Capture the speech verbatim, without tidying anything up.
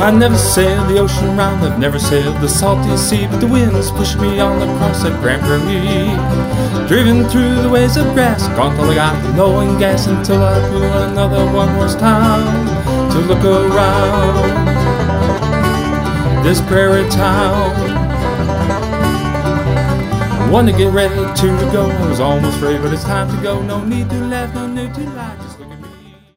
I never sailed the ocean round, I've never sailed the salty sea, but the winds pushed me on across that Grand Prairie. Driven through the waves of grass, gone till I got low in gas, until I flew another one-horse town to look around this prairie town. Want to get ready to go, I was almost ready, but it's time to go. No need to laugh, no need to lie.